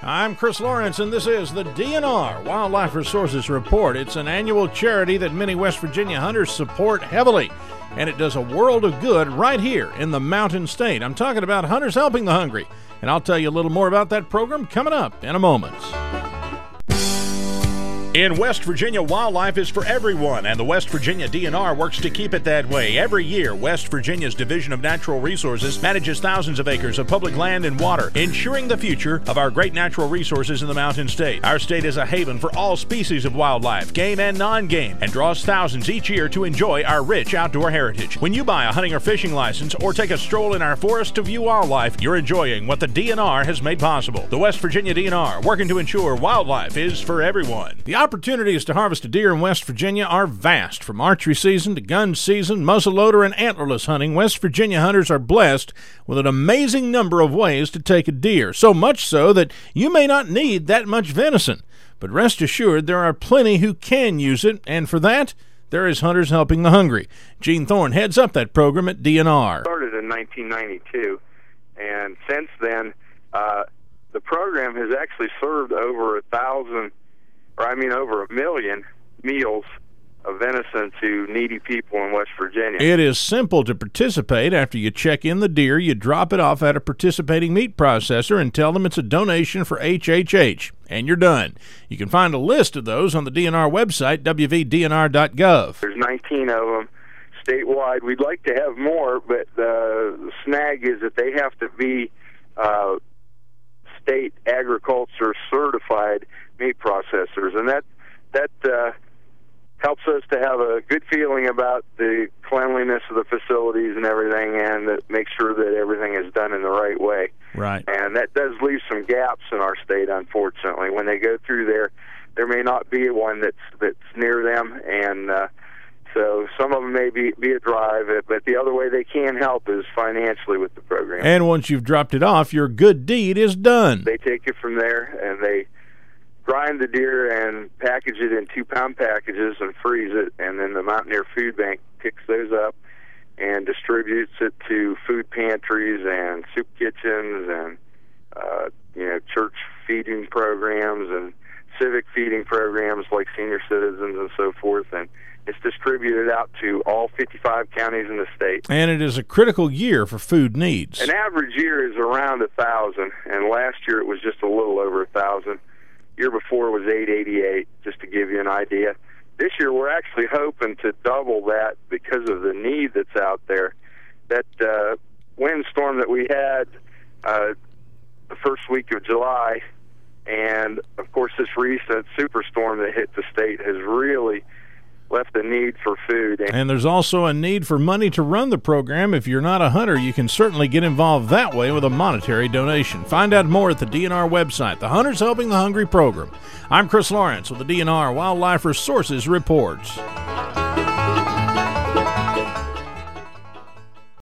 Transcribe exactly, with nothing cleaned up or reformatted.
I'm Chris Lawrence, and this is the D N R Wildlife Resources Report. It's an annual charity that many West Virginia hunters support heavily, and it does a world of good right here in the Mountain State. I'm talking about Hunters Helping the Hungry, and I'll tell you a little more about that program coming up in a moment. In West Virginia, wildlife is for everyone, and the West Virginia D N R works to keep it that way. Every year, West Virginia's Division of Natural Resources manages thousands of acres of public land and water, ensuring the future of our great natural resources in the Mountain State. Our state is a haven for all species of wildlife, game and non-game, and draws thousands each year to enjoy our rich outdoor heritage. When you buy a hunting or fishing license or take a stroll in our forest to view wildlife, you're enjoying what the D N R has made possible. The West Virginia D N R, working to ensure wildlife is for everyone. The opportunities to harvest a deer in West Virginia are vast. From archery season to gun season, muzzleloader, and antlerless hunting, West Virginia hunters are blessed with an amazing number of ways to take a deer, so much so that you may not need that much venison. But rest assured, there are plenty who can use it, and for that, there is Hunters Helping the Hungry. Gene Thorne heads up that program at D N R. Started in nineteen ninety-two, and since then, uh, the program has actually served over a thousand or I mean over a million meals of venison to needy people in West Virginia. It is simple to participate. After you check in the deer, you drop it off at a participating meat processor and tell them it's a donation for H H H, and you're done. You can find a list of those on the D N R website, w v d n r dot gov. There's nineteen of them statewide. We'd like to have more, but the snag is that they have to be uh, state agriculture certified meat processors, and that that uh, helps us to have a good feeling about the cleanliness of the facilities and everything, and that make sure that everything is done in the right way. Right. And that does leave some gaps in our state, unfortunately. When they go through there, there may not be one that's that's near them, and uh, so some of them may be, be a drive, but the other way they can help is financially with the program. And once you've dropped it off, your good deed is done. They take it from there, and they grind the deer and package it in two-pound packages and freeze it, and then the Mountaineer Food Bank picks those up and distributes it to food pantries and soup kitchens and uh, you know church feeding programs and civic feeding programs like senior citizens and so forth, and it's distributed out to all fifty-five counties in the state. And it is a critical year for food needs. An average year is around a thousand, and last year it was just a little over a thousand. Year before was eight eighty-eight, just to give you an idea. This year we're actually hoping to double that because of the need that's out there. That uh, windstorm that we had uh, the first week of July, and of course this recent superstorm that hit the state has really left a need for food. And there's also a need for money to run the program. If you're not a hunter, you can certainly get involved that way with a monetary donation. Find out more at the D N R website, the Hunters Helping the Hungry program. I'm Chris Lawrence with the D N R Wildlife Resources Report.